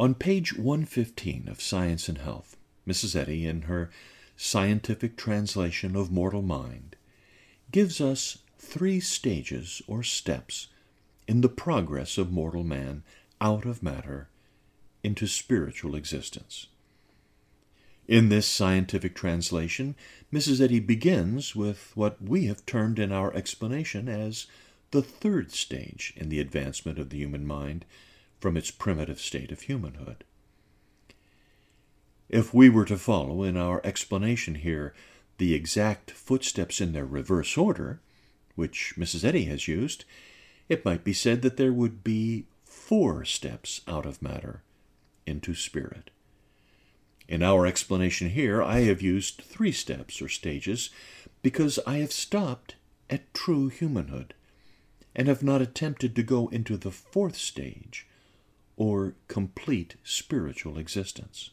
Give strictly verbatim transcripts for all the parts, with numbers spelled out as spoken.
On page one fifteen of Science and Health, Missus Eddy, in her scientific translation of Mortal Mind, gives us three stages or steps in the progress of mortal man out of matter into spiritual existence. In this scientific translation, Missus Eddy begins with what we have termed in our explanation as the third stage in the advancement of the human mind from its primitive state of humanhood. If we were to follow in our explanation here the exact footsteps in their reverse order, which Missus Eddy has used, it might be said that there would be four steps out of matter into spirit. In our explanation here, I have used three steps or stages because I have stopped at true humanhood and have not attempted to go into the fourth stage or complete spiritual existence.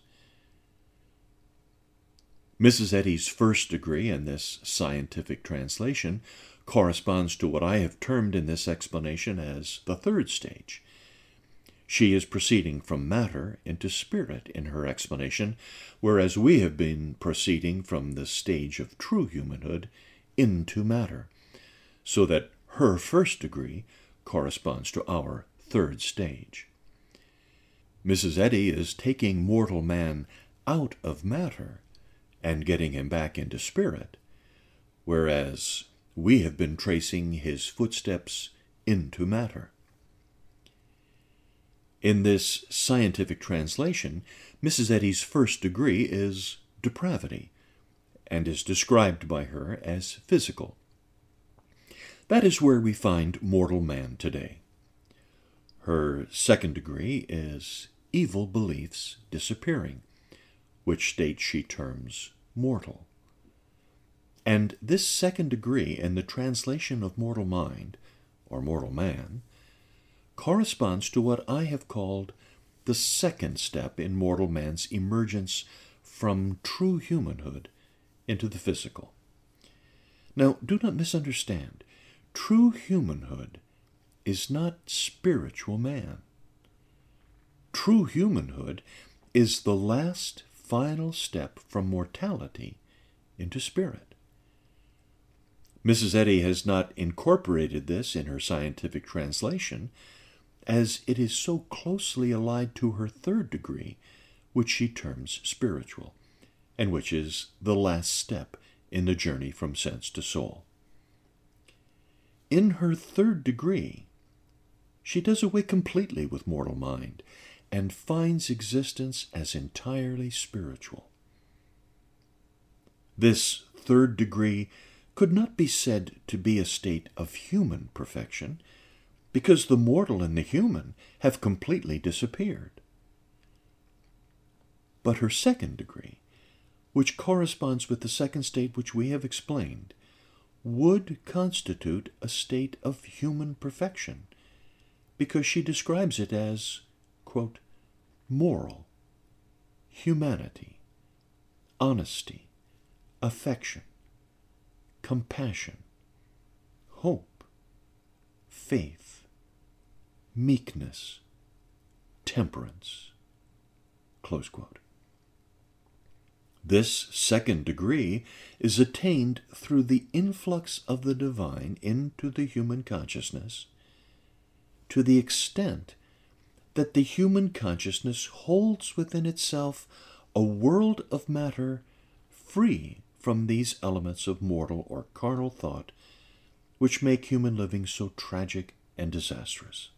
Missus Eddy's first degree in this scientific translation corresponds to what I have termed in this explanation as the third stage. She is proceeding from matter into spirit in her explanation, whereas we have been proceeding from the stage of true humanhood into matter, so that her first degree corresponds to our third stage. Missus Eddy is taking mortal man out of matter and getting him back into spirit, whereas we have been tracing his footsteps into matter. In this scientific translation, Missus Eddy's first degree is depravity, and is described by her as physical. That is where we find mortal man today. Her second degree is evil beliefs disappearing, which state she terms mortal. And this second degree in the translation of mortal mind, or mortal man, corresponds to what I have called the second step in mortal man's emergence from true humanhood into the physical. Now, do not misunderstand. True humanhood is not spiritual man. True humanhood is the last final step from mortality into spirit. Missus Eddy has not incorporated this in her scientific translation, as it is so closely allied to her third degree, which she terms spiritual, and which is the last step in the journey from sense to soul. In her third degree, she does away completely with mortal mind and finds existence as entirely spiritual. This third degree could not be said to be a state of human perfection, because the mortal and the human have completely disappeared. But her second degree, which corresponds with the second state which we have explained, would constitute a state of human perfection, because she describes it as, quote, moral, humanity, honesty, affection, compassion, hope, faith, meekness, temperance, close quote. This second degree is attained through the influx of the divine into the human consciousness, to the extent that the human consciousness holds within itself a world of matter free from these elements of mortal or carnal thought, which make human living so tragic and disastrous.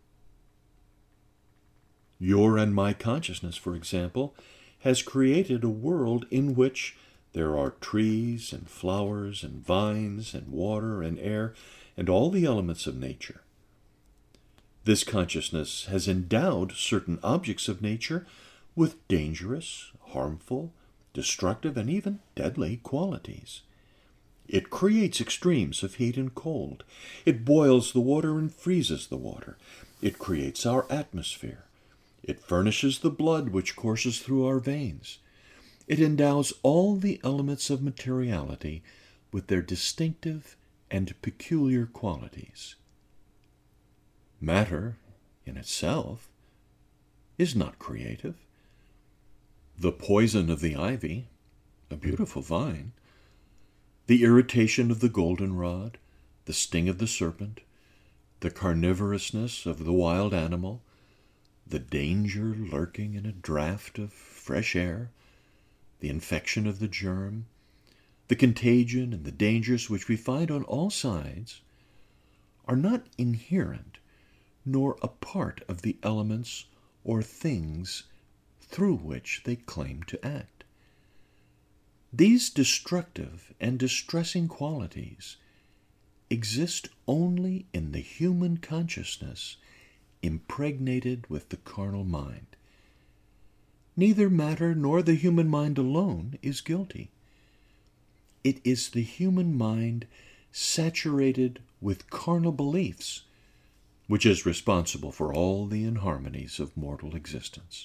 Your and my consciousness, for example, has created a world in which there are trees and flowers and vines and water and air and all the elements of nature. This consciousness has endowed certain objects of nature with dangerous, harmful, destructive, and even deadly qualities. It creates extremes of heat and cold. It boils the water and freezes the water. It creates our atmosphere. It furnishes the blood which courses through our veins. It endows all the elements of materiality with their distinctive and peculiar qualities. Matter, in itself, is not creative. The poison of the ivy, a beautiful vine, the irritation of the goldenrod, the sting of the serpent, the carnivorousness of the wild animal, the danger lurking in a draught of fresh air, the infection of the germ, the contagion and the dangers which we find on all sides, are not inherent nor a part of the elements or things through which they claim to act. These destructive and distressing qualities exist only in the human consciousness impregnated with the carnal mind. Neither matter nor the human mind alone is guilty. It is the human mind saturated with carnal beliefs which is responsible for all the inharmonies of mortal existence.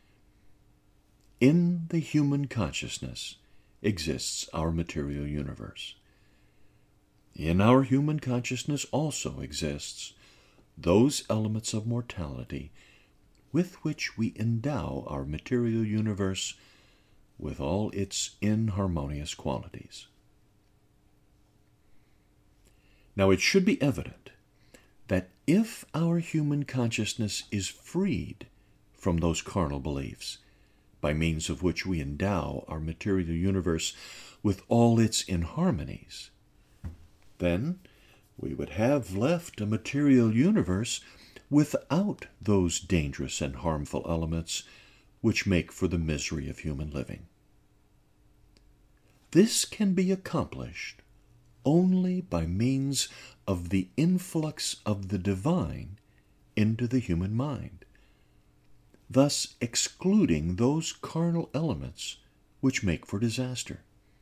In the human consciousness exists our material universe. In our human consciousness also exists those elements of mortality with which we endow our material universe with all its inharmonious qualities. Now it should be evident that if our human consciousness is freed from those carnal beliefs, by means of which we endow our material universe with all its inharmonies, then we would have left a material universe without those dangerous and harmful elements which make for the misery of human living. This can be accomplished only by means of the influx of the divine into the human mind, thus excluding those carnal elements which make for disaster.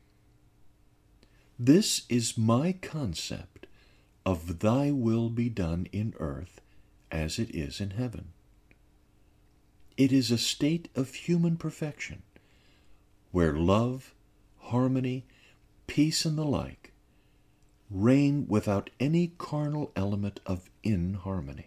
This is my concept of thy will be done in earth as it is in heaven. It is a state of human perfection, where love, harmony, peace, and the like reign without any carnal element of inharmony.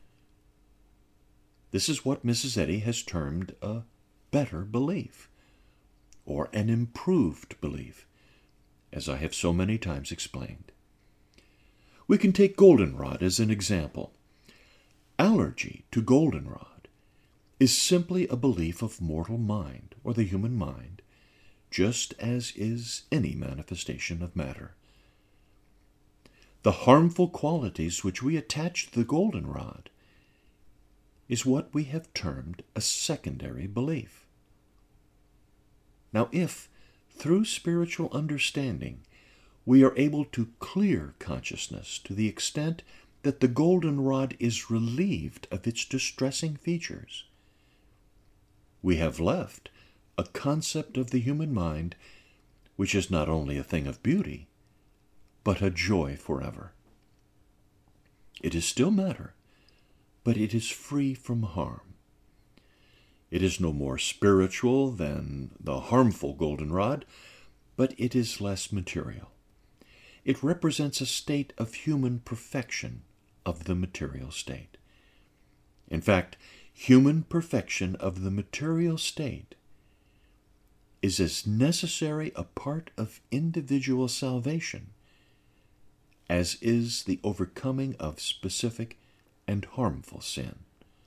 This is what Missus Eddy has termed a better belief, or an improved belief, as I have so many times explained. We can take goldenrod as an example. Allergy to goldenrod is simply a belief of mortal mind, or the human mind, just as is any manifestation of matter. The harmful qualities which we attach to the goldenrod is what we have termed a secondary belief. Now, if, through spiritual understanding, we are able to clear consciousness to the extent that the goldenrod is relieved of its distressing features, we have left a concept of the human mind which is not only a thing of beauty, but a joy forever. It is still matter, but it is free from harm. It is no more spiritual than the harmful goldenrod, but it is less material. It represents a state of human perfection of the material state. In fact, human perfection of the material state is as necessary a part of individual salvation as is the overcoming of specific and harmful sin.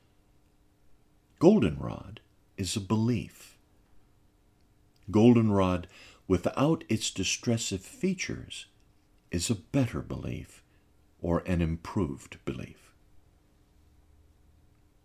Goldenrod is a belief. Goldenrod, without its distressive features, is a better belief or an improved belief.